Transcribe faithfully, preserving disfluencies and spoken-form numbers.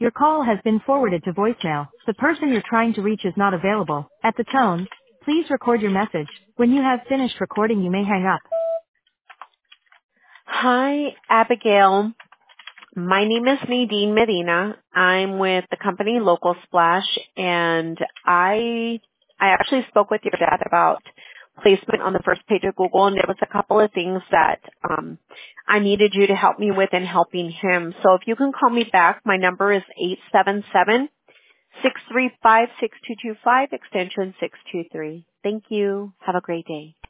Your call has been forwarded to voicemail. The person you're trying to reach is not available. At the tone, please record your message. When you have finished recording, you may hang up. Hi, Abigail. My name is Nadine Medina. I'm with the company Local Splash, and I I actually spoke with your dad about placement on the first page of Google, and there was a couple of things that um, I needed you to help me with in helping him. So if you can call me back, my number is eight seven seven, six three five, six two two five, extension six two three. Thank you. Have a great day.